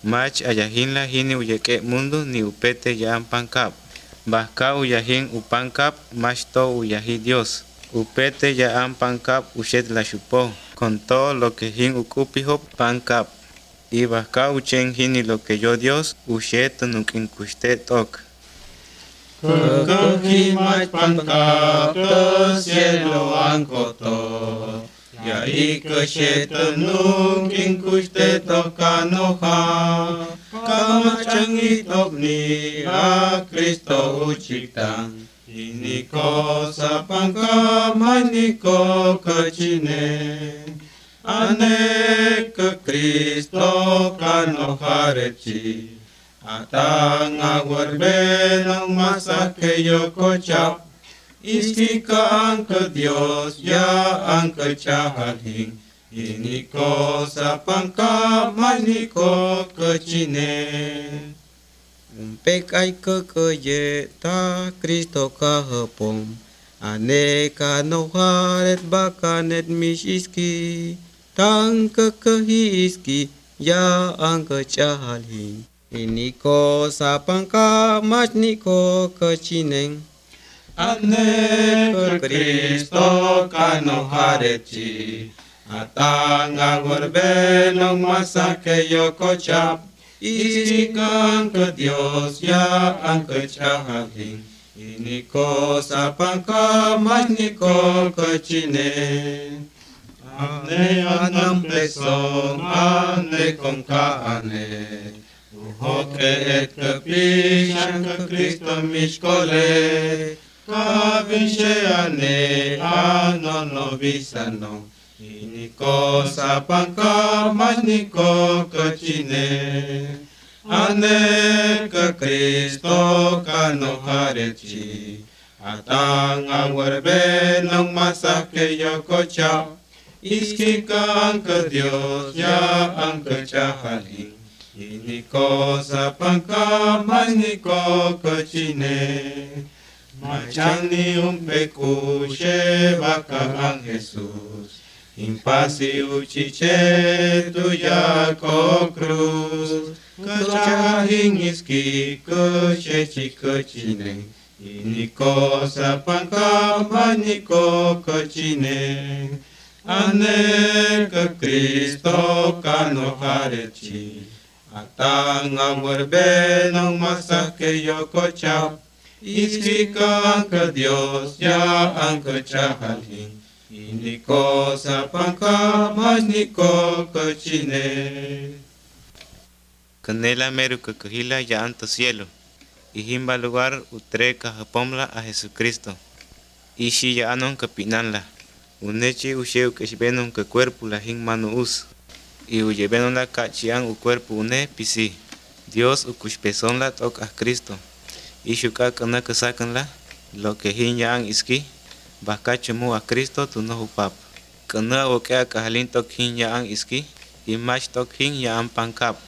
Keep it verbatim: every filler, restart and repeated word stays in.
Mach ayahin la hini uyeke mundo ni upete yaan pankap. Bahka uyahin upankap mach to uyahi Dios. Upete yaan pankap ushet la chupo. Con todo lo que hin ukupijo pankap. Y bahka uchen hini lo que yo Dios ushet nukin kushte tok. Kekhi mach pankap to cielo angkoto. Ya ikeshet nukin kushte tokanoha. Kamachang itok ni a Kristo uciptan. Ini ko sa pangkamay ni ko kachine. Ane ke Kristo kanohareci. Atang agwarbe ng masakeyo ko chap. Iski ka ang ke Dios ya ang kecahalin. Ini ko sa pangkamay ni ko kachine. Umpek ay kekeye ta Kristo kahapong. Ane kanoharet bakanet misiski. Tang kekehiski ya ang kecahalin. Ini ko sa pangkamas ni ko kechineng. Ane ke Kristo kanohareci. Atang agwarbe ng masakeyo ko chap. Isikan ke Dios ya ang kecahalin. Ini ko sa pangkamas ni ko kechine. Ane anam plesong ane kong kaane. Uhoke et kepisang ke Kristo miskole. Kavishe ane anono bisano. Ini ko sa pangkamas ni ko kechine. Ane ke Kristo kanohareci. Atang agwarbe ng masakeyo ko chap. Iski ka ang ke Dios ya ang kecahalin. Ini ko sa pangkamas ni ko kechine. Macang ni umpeku baka ang Jesus. Impasi ucice tuya ko cruz. Kecahing iski kececi kecine. Ini ko sa pangkamas ni ko kechine. Ane ke Kristo kanohareci. Atang agwarbe ng masakeyo ko chap. Iski ka ang ke Dios ya ang kecahalin. Ini ko sa pangkamas ni ko kechine. Canela meru kakahila ya anto cielo. Y himba lugar utre kahapomla a Jesucristo. Ishi ya anon kapinanla. Unechi usheu keshbenon que cuerpo la hin manu us. Y uyebenon la kachian u cuerpo une pisi. Dios ukushpeson la tok a Cristo. Ishuka kana kasakan la. Lo que hin ya an iski. Bakachumu a Cristo tu no upap. Kana okea kahalin tok hin ya an iski. Y mach tok hin ya an pankap.